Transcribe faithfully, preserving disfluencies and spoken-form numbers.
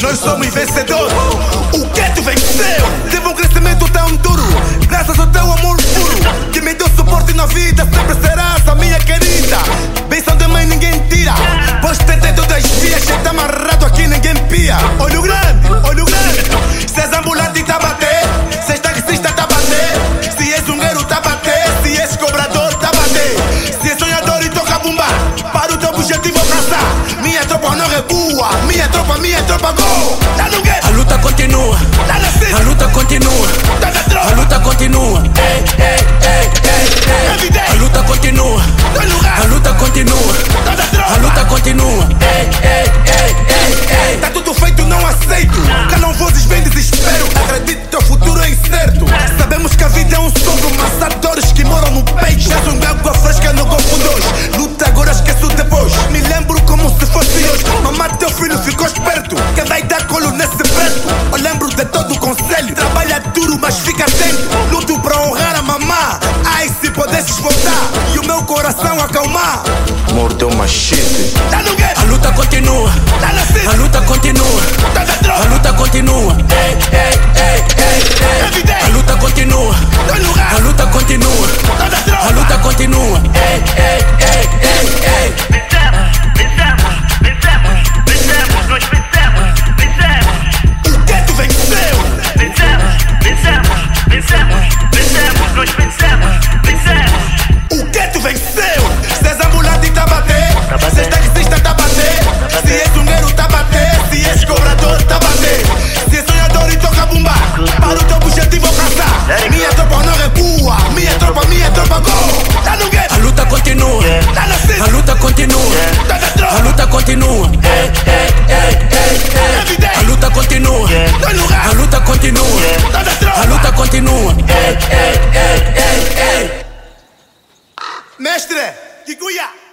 nós somos vencedores. O gueto venceu, teve um crescimento tão duro, graças ao teu amor puro, que me deu suporte na vida, sempre serás a minha querida. Benção de mãe ninguém tira, pois tentei todos os dias, cê tá amarrado aqui ninguém pia. Olho grande, olho grande, se és ambulante tá a bater, se és taxista tá a bater, se és zungueiro tá a bater, se és cobrador tá a bater, se és sonhador e toca bomba, para o teu objetivo alcançar. Minha tropa não recua, minha tropa, minha tropa go. Tá no gueto, a luta continua, tá na cita, a luta continua, tá na tropa, a luta continua. Ei, ei, ei, ei, ei. evidente, A luta continua, dois lugares, a luta continua, tá na tropa, a luta continua. Ei, ei, ei, ei, ei. tá tudo feito, não aceito. Calam vozes, vem desespero. Acredito, teu futuro é incerto. Sabemos que a vida é um sopro, mas há dores que moram no peito. És um água fresca no golfo dois. Luta agora, esqueço depois. Me lembro como se fosse hoje. Mamá, teu filho ficou esperto, que vai dar colo nesse preto. Eu lembro de todo o conselho. Trabalha duro, mas fica atento. Luto pra honrar a mamá. Ai, se pudesses voltar e o meu coração acalmar. Mordeu machete. Tá no gueto, A luta continua, tá na a cita, luta continua, tá na a tropa, luta continua. Ei, ei, ei, ei, ei. A evidente, luta continua, dois a lugares, luta continua, tá na a tropa. luta continua. Ei, ei, ei, ei, ei. Vencemos, vencemos, vencemos, nós vencemos, vencemos, O gueto venceu, vencemos, vencemos, vencemos, vencemos, nós vencemos, vencemos. o gueto venceu. Se és ambulante tá a bater, se és taxista tá a bater, se és zungueiro tá a bater, se és cobrador tá a bater, se és sonhador e toca bomba, para o teu objetivo alcançar. Minha tropa não recua, minha tropa, minha tropa go. Tá no gueto, A luta continua, tá na a cita, luta continua, tá na a tropa, luta continua. Ei, ei, ei, ei, ei. A evidente, luta continua, dois a lugares, luta continua, tá na a tropa. luta continua. Ei, ei, ei, ei, ei. Mestre, Kikuya.